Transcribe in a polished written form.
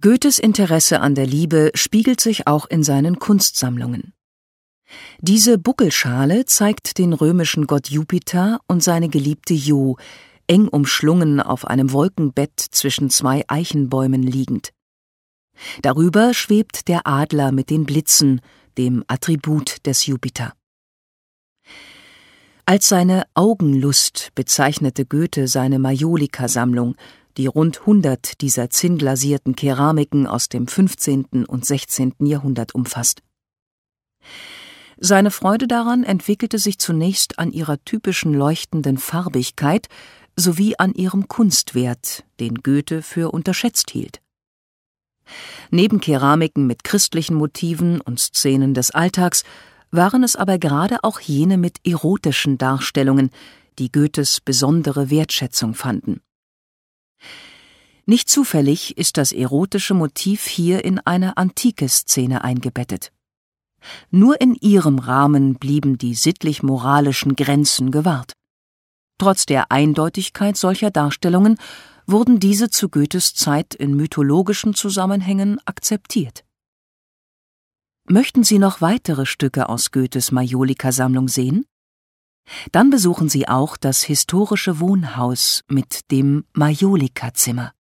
Goethes Interesse an der Liebe spiegelt sich auch in seinen Kunstsammlungen. Diese Buckelschale zeigt den römischen Gott Jupiter und seine Geliebte Io, eng umschlungen auf einem Wolkenbett zwischen zwei Eichenbäumen liegend. Darüber schwebt der Adler mit den Blitzen, dem Attribut des Jupiter. Als seine Augenlust bezeichnete Goethe seine Majolika-Sammlung, die rund 100 dieser zinnglasierten Keramiken aus dem 15. und 16. Jahrhundert umfasst. Seine Freude daran entwickelte sich zunächst an ihrer typischen leuchtenden Farbigkeit sowie an ihrem Kunstwert, den Goethe für unterschätzt hielt. Neben Keramiken mit christlichen Motiven und Szenen des Alltags waren es aber gerade auch jene mit erotischen Darstellungen, die Goethes besondere Wertschätzung fanden. Nicht zufällig ist das erotische Motiv hier in eine antike Szene eingebettet. Nur in ihrem Rahmen blieben die sittlich-moralischen Grenzen gewahrt. Trotz der Eindeutigkeit solcher Darstellungen wurden diese zu Goethes Zeit in mythologischen Zusammenhängen akzeptiert. Möchten Sie noch weitere Stücke aus Goethes Majolika-Sammlung sehen? Dann besuchen Sie auch das historische Wohnhaus mit dem Majolika-Zimmer.